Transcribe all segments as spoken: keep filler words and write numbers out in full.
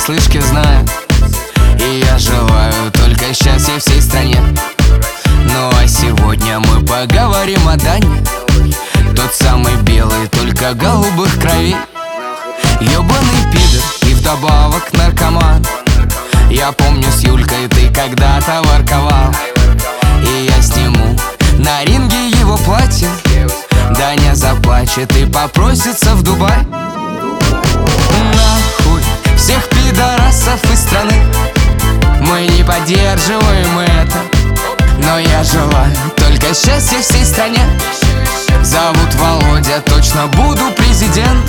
понаслышке знаю. И я желаю только счастья всей стране. Ну а сегодня мы поговорим о Дане. Тот самый белый, только голубых кровей. Ёбаный пидор и вдобавок наркоман. Я помню, с Юлькой ты когда-то ворковал. И я сниму на ринге его платье. Даня заплачет и попросится в Дубай. Нахуй всех пидорасов из страны. Мы не поддерживаем это, но я желаю только счастья всей стране. Зовут Володя, точно буду президент.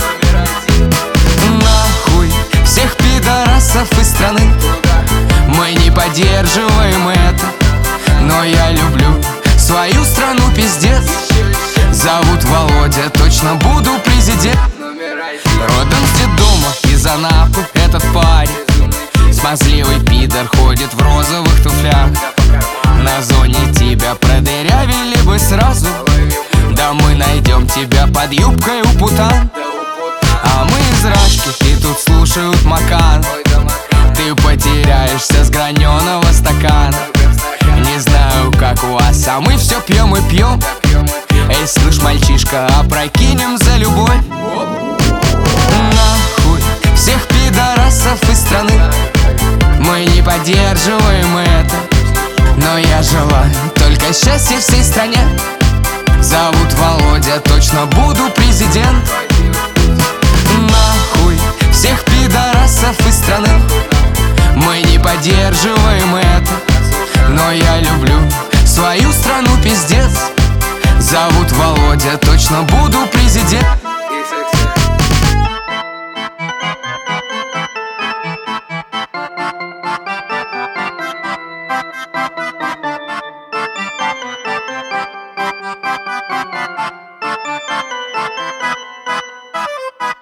Нахуй всех пидорасов из страны. Мы не поддерживаем это, но я люблю свою страну, пиздец. Зовут Володя, точно буду президент. Родом с детдома из Анапы этот парень. Смазливый пидор ходит в розовых туфлях. На зоне тебя продырявили бы сразу. Да мы найдем тебя под юбкой у путан. А мы из Рашки, и тут слушают Макан. Ты потеряешься с граненого стакана. Не знаю, как у вас, а мы все пьем и пьем. Эй, слышь, мальчишка, опрокинем за любовь. Нахуй всех пидорасов из страны. Мы не поддерживаем это, но я желаю только счастья всей стране. Зовут Володя, точно буду президент. Нахуй всех пидорасов из страны. Мы не поддерживаем это, но я люблю свою страну, пиздец. Зовут Володя, точно буду президент.